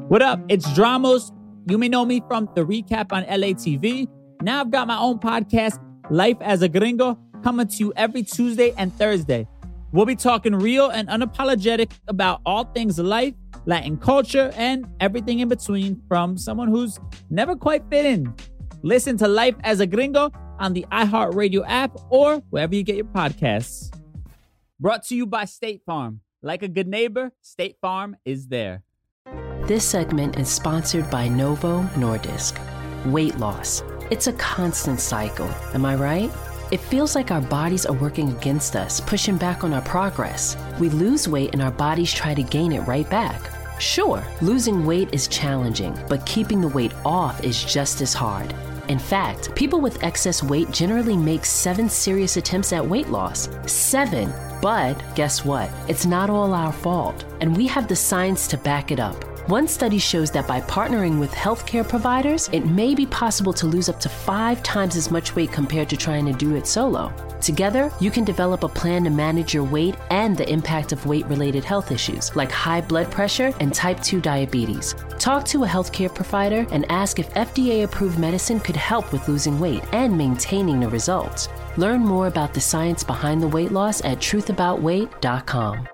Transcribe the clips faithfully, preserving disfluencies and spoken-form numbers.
What up? It's Dramos. You may know me from the recap on L A T V. Now I've got my own podcast, Life as a Gringo, coming to you every Tuesday and Thursday. We'll be talking real and unapologetic about all things life, Latin culture, and everything in between from someone who's never quite fit in. Listen to Life as a Gringo on the iHeartRadio app or wherever you get your podcasts. Brought to you by State Farm. Like a good neighbor, State Farm is there. This segment is sponsored by Novo Nordisk. Weight loss. It's a constant cycle, am I right? It feels like our bodies are working against us, pushing back on our progress. We lose weight and our bodies try to gain it right back. Sure, losing weight is challenging, but keeping the weight off is just as hard. In fact, people with excess weight generally make seven serious attempts at weight loss. Seven! But guess what? It's not all our fault, and we have the science to back it up. One study shows that by partnering with healthcare providers, it may be possible to lose up to five times as much weight compared to trying to do it solo. Together, you can develop a plan to manage your weight and the impact of weight-related health issues like high blood pressure and type two diabetes. Talk to a healthcare provider and ask if F D A-approved medicine could help with losing weight and maintaining the results. Learn more about the science behind the weight loss at truth about weight dot com.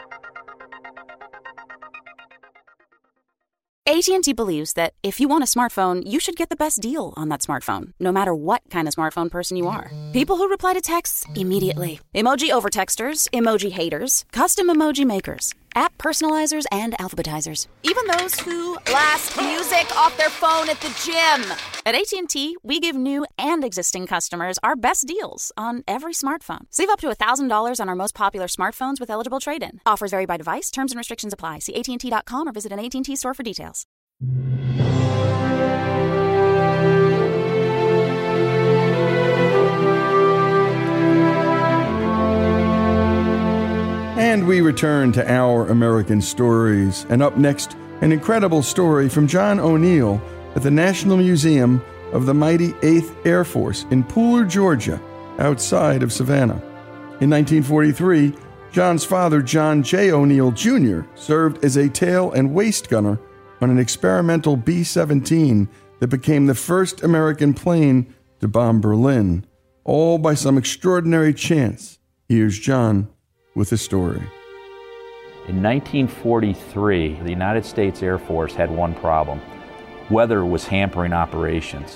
A T and T believes that if you want a smartphone, you should get the best deal on that smartphone, no matter what kind of smartphone person you are. People who reply to texts immediately. Emoji overtexters, emoji haters, custom emoji makers, app personalizers, and alphabetizers. Even those who blast music off their phone at the gym. At A T and T, we give new and existing customers our best deals on every smartphone. Save up to one thousand dollars on our most popular smartphones with eligible trade-in. Offers vary by device. Terms and restrictions apply. See A T and T dot com or visit an A T and T store for details. And we return to Our American Stories. And up next, an incredible story from John O'Neill at the National Museum of the Mighty eighth Air Force in Pooler, Georgia, outside of Savannah. In nineteen forty-three, John's father, John J. O'Neill Junior, served as a tail and waist gunner on an experimental B seventeen that became the first American plane to bomb Berlin, all by some extraordinary chance. Here's John with the story. In nineteen forty-three, the United States Air Force had one problem. Weather was hampering operations.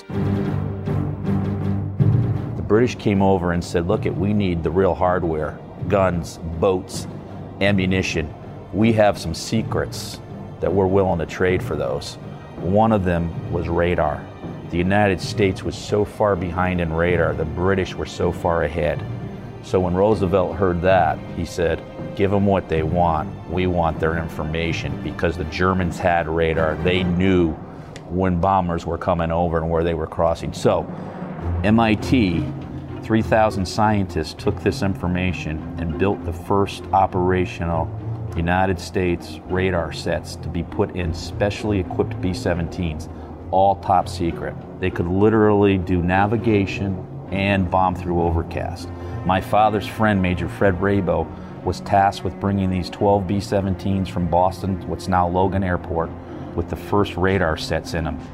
The British came over and said, look, it, we need the real hardware, guns, boats, ammunition. We have some secrets that we're willing to trade for those. One of them was radar. The United States was so far behind in radar, the British were so far ahead. So when Roosevelt heard that, he said, give them what they want. We want their information, because the Germans had radar. They knew when bombers were coming over and where they were crossing. So M I T, three thousand scientists took this information and built the first operational United States radar sets to be put in specially equipped B seventeens, all top secret. They could literally do navigation and bomb through overcast. My father's friend, Major Fred Rabo, was tasked with bringing these twelve B seventeens from Boston, what's now Logan Airport, with the first radar sets in them.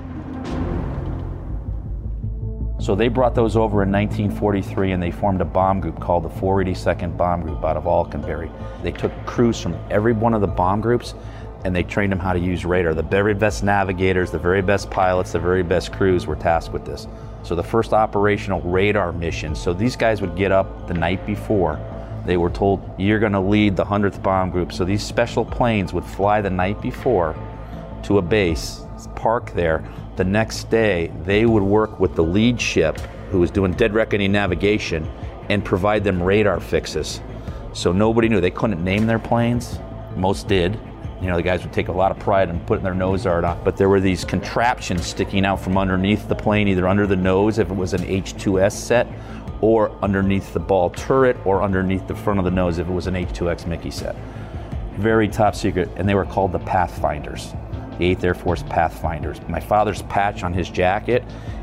So they brought those over in nineteen forty-three, and they formed a bomb group called the four eighty-second Bomb Group out of Alconbury. They took crews from every one of the bomb groups, and they trained them how to use radar. The very best navigators, the very best pilots, the very best crews were tasked with this. So the first operational radar mission, so these guys would get up the night before. They were told, you're going to lead the hundredth Bomb Group. So these special planes would fly the night before to a base, park there. The next day, they would work with the lead ship, who was doing dead reckoning navigation, and provide them radar fixes. So nobody knew. They couldn't name their planes. Most did. You know, the guys would take a lot of pride in putting their nose art on. But there were these contraptions sticking out from underneath the plane, either under the nose if it was an H two S set, or underneath the ball turret, or underneath the front of the nose if it was an H two X Mickey set. Very top secret, and they were called the Pathfinders, the eighth Air Force Pathfinders. My father's patch on his jacket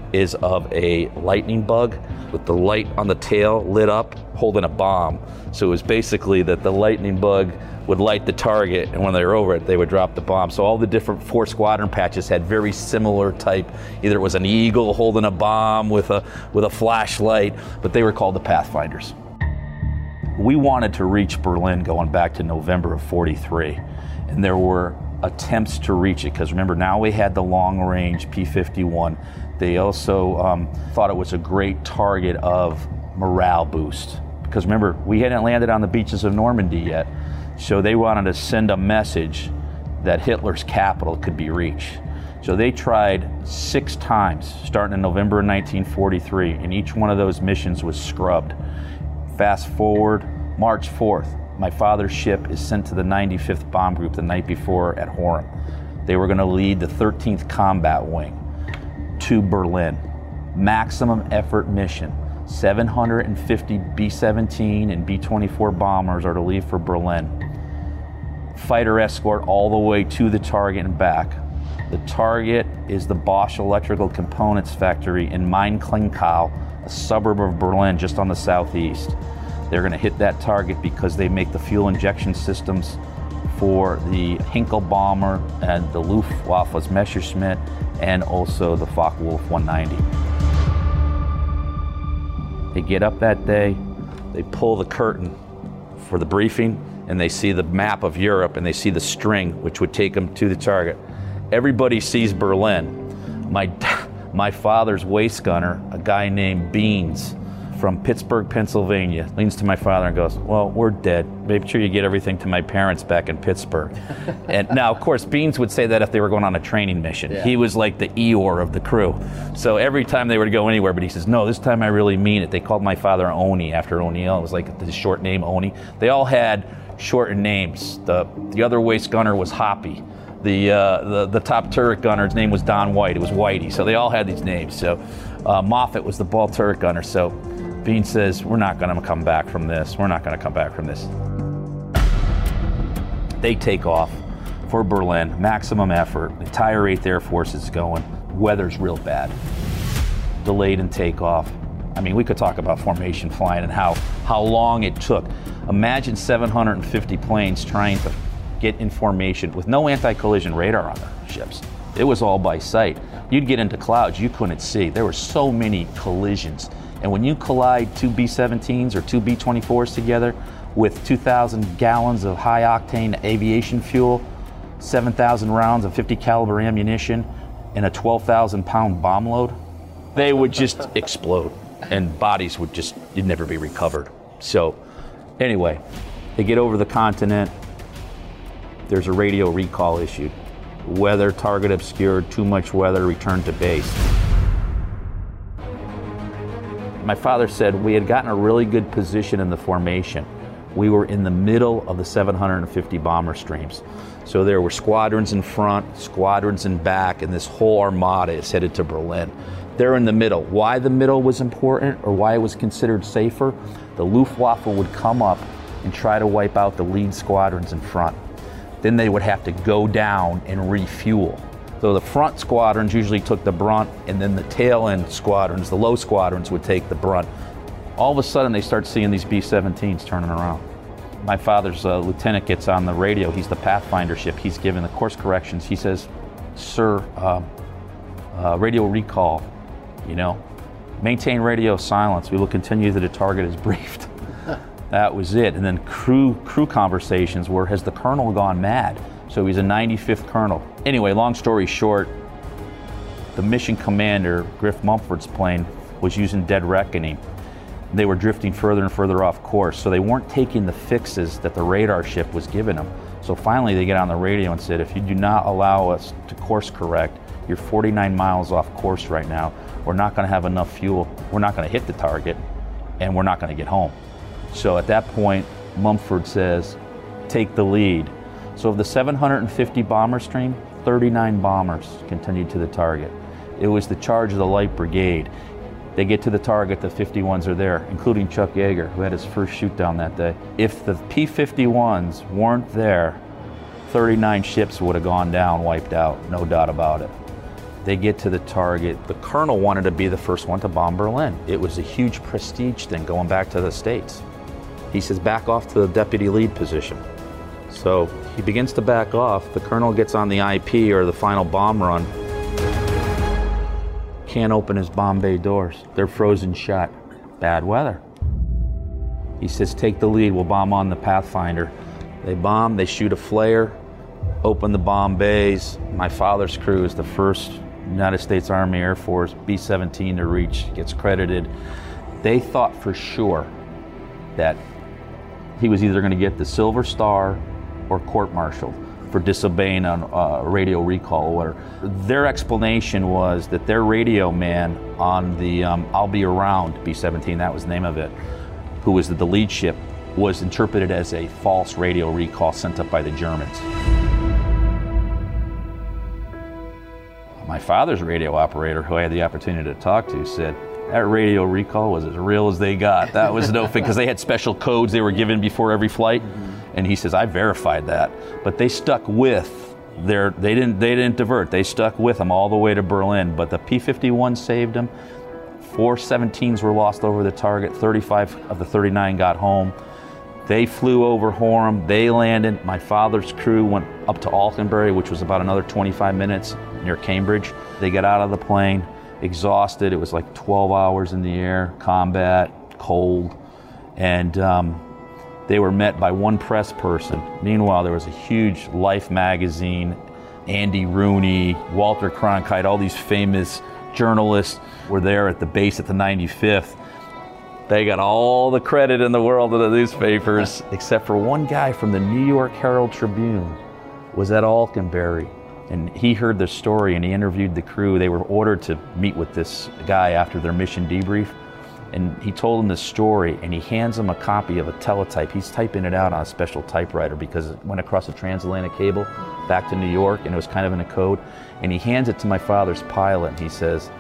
is of a lightning bug with the light on the tail lit up holding a bomb. So it was basically that the lightning bug would light the target, and when they were over it, they would drop the bomb. So all the different four squadron patches had very similar type. Either it was an eagle holding a bomb with a with a flashlight, but they were called the Pathfinders. We wanted to reach Berlin going back to November of forty-three, and there were attempts to reach it, because remember, now we had the long-range P fifty-one. They also um, thought it was a great target of morale boost, because remember, we hadn't landed on the beaches of Normandy yet, so they wanted to send a message that Hitler's capital could be reached. So they tried six times, starting in November of nineteen forty-three, and each one of those missions was scrubbed. Fast forward, March fourth, my father's ship is sent to the ninety-fifth Bomb Group the night before at Horum. They were going to lead the thirteenth Combat Wing to Berlin. Maximum effort mission. seven hundred fifty B seventeen and B twenty-four bombers are to leave for Berlin. Fighter escort all the way to the target and back. The target is the Bosch Electrical Components Factory in Main-Klinkau, a suburb of Berlin just on the southeast. They're going to hit that target because they make the fuel injection systems for the Hinkel bomber and the Luftwaffe's Messerschmitt, and also the Focke-Wulf one ninety. They get up that day, they pull the curtain for the briefing, and they see the map of Europe, and they see the string, which would take them to the target. Everybody sees Berlin. My, my father's waist gunner, a guy named Beans, from Pittsburgh, Pennsylvania, leans to my father and goes, well, we're dead. Make sure you get everything to my parents back in Pittsburgh. And now, of course, Beans would say that if they were going on a training mission. Yeah. He was like the Eeyore of the crew. So every time they would go anywhere, but he says, no, this time I really mean it. They called my father Oni after O'Neill. It was like his short name, Oni. They all had shortened names. The, the other waist gunner was Hoppy. The, uh, the the top turret gunner's name was Don White. It was Whitey. So they all had these names. So uh, Moffat was the ball turret gunner. So Bean says, we're not going to come back from this. We're not going to come back from this. They take off for Berlin, maximum effort. The entire eighth Air Force is going. Weather's real bad. Delayed in takeoff. I mean, we could talk about formation flying and how, how long it took. Imagine seven hundred fifty planes trying to get in formation with no anti-collision radar on their ships. It was all by sight. You'd get into clouds you couldn't see. There were so many collisions. And when you collide two B seventeens or two B twenty-fours together with two thousand gallons of high-octane aviation fuel, seven thousand rounds of fifty caliber ammunition, and a twelve thousand pound bomb load, they would just explode, and bodies would just, you'd never be recovered. So anyway, they get over the continent. There's a radio recall issued. Weather, target obscured, too much weather, return to base. My father said we had gotten a really good position in the formation. We were in the middle of the seven hundred fifty bomber streams. So there were squadrons in front, squadrons in back, and this whole armada is headed to Berlin. They're in the middle. Why the middle was important, or why it was considered safer? The Luftwaffe would come up and try to wipe out the lead squadrons in front. Then they would have to go down and refuel. So the front squadrons usually took the brunt, and then the tail end squadrons, the low squadrons, would take the brunt. All of a sudden, they start seeing these B seventeens turning around. My father's uh, lieutenant gets on the radio. He's the Pathfinder ship. He's giving the course corrections. He says, sir, uh, uh, radio recall, you know, maintain radio silence. We will continue that the target is briefed. That was it. And then crew crew conversations were, has the colonel gone mad? So he's a ninety-fifth colonel. Anyway, long story short, the mission commander, Griff Mumford's plane, was using dead reckoning. They were drifting further and further off course, so they weren't taking the fixes that the radar ship was giving them. So finally they get on the radio and said, if you do not allow us to course correct, you're forty-nine miles off course right now. We're not gonna have enough fuel. We're not gonna hit the target, and we're not gonna get home. So at that point, Mumford says, take the lead. So of the seven hundred fifty bomber stream, thirty-nine bombers continued to the target. It was the charge of the Light Brigade. They get to the target, the fifty-ones are there, including Chuck Yeager, who had his first shoot down that day. If the P fifty-ones weren't there, thirty-nine ships would have gone down, wiped out, no doubt about it. They get to the target. The colonel wanted to be the first one to bomb Berlin. It was a huge prestige thing going back to the States. He says, back off to the deputy lead position. So he begins to back off. The colonel gets on the I P, or the final bomb run. Can't open his bomb bay doors. They're frozen shut. Bad weather. He says, take the lead, we'll bomb on the Pathfinder. They bomb, they shoot a flare, open the bomb bays. My father's crew is the first United States Army Air Force B seventeen to reach, gets credited. They thought for sure that he was either going to get the Silver Star or court-martialed for disobeying on uh, radio recall order. Their explanation was that their radio man on the um, I'll Be Around B seventeen, that was the name of it, who was the lead ship, was interpreted as a false radio recall sent up by the Germans. My father's radio operator, who I had the opportunity to talk to, said that radio recall was as real as they got. That was no thing, because they had special codes they were given before every flight. Mm-hmm. And he says, I verified that. But they stuck with their, they didn't, they didn't divert. They stuck with them all the way to Berlin. But the P fifty-one saved them. Four seventeens were lost over the target. thirty-five of the thirty-nine got home. They flew over Horham. They landed. My father's crew went up to Alconbury, which was about another twenty-five minutes near Cambridge. They got out of the plane, exhausted. It was like twelve hours in the air, combat, cold. And um, they were met by one press person. Meanwhile, there was a huge Life magazine, Andy Rooney, Walter Cronkite, all these famous journalists were there at the base at the ninety-fifth. They got all the credit in the world of the newspapers, except for one guy from the New York Herald Tribune was at Alconbury. And he heard the story and he interviewed the crew. They were ordered to meet with this guy after their mission debrief. And he told him the story, and he hands him a copy of a teletype. He's typing it out on a special typewriter because it went across a transatlantic cable back to New York, and it was kind of in a code. And he hands it to my father's pilot, and he says,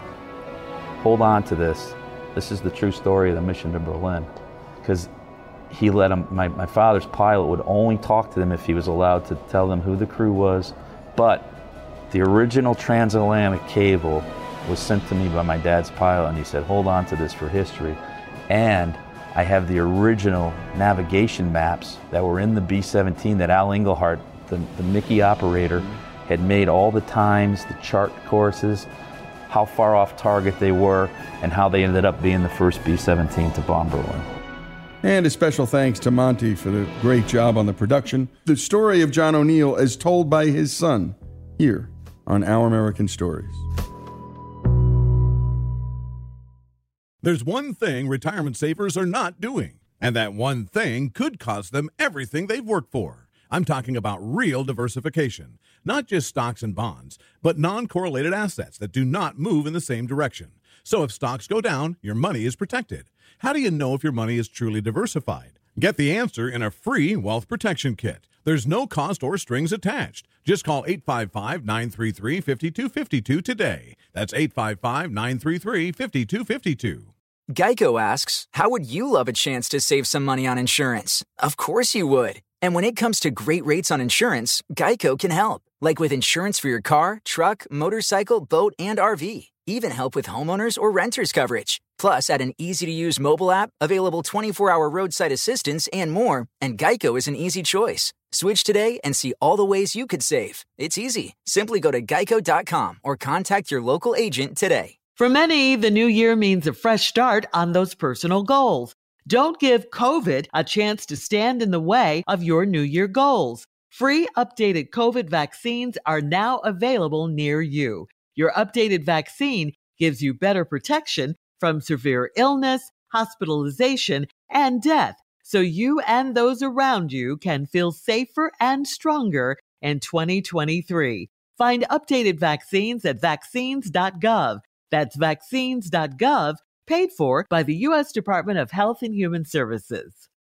hold on to this. This is the true story of the mission to Berlin. Because he let him, my, my father's pilot would only talk to them if he was allowed to tell them who the crew was. But the original transatlantic cable was sent to me by my dad's pilot, and he said, hold on to this for history. And I have the original navigation maps that were in the B seventeen that Al Engelhart, the, the Mickey operator, had made all the times, the chart courses, how far off target they were, and how they ended up being the first B seventeen to bomb Berlin. And a special thanks to Monty for the great job on the production. The story of John O'Neill as told by his son, here on Our American Stories. There's one thing retirement savers are not doing, and that one thing could cost them everything they've worked for. I'm talking about real diversification, not just stocks and bonds, but non-correlated assets that do not move in the same direction. So if stocks go down, your money is protected. How do you know if your money is truly diversified? Get the answer in a free wealth protection kit. There's no cost or strings attached. Just call eight five five, nine three three, five two five two today. That's eight five five, nine three three, five two five two. Geico asks, how would you love a chance to save some money on insurance? Of course you would. And when it comes to great rates on insurance, Geico can help. Like with insurance for your car, truck, motorcycle, boat, and R V. Even help with homeowners or renters coverage. Plus, add an easy-to-use mobile app, available twenty-four hour roadside assistance, and more, and Geico is an easy choice. Switch today and see all the ways you could save. It's easy. Simply go to geico dot com or contact your local agent today. For many, the new year means a fresh start on those personal goals. Don't give COVID a chance to stand in the way of your New Year goals. Free updated COVID vaccines are now available near you. Your updated vaccine gives you better protection from severe illness, hospitalization, and death, so you and those around you can feel safer and stronger in twenty twenty-three. Find updated vaccines at vaccines dot gov. That's vaccines dot gov, paid for by the U S Department of Health and Human Services.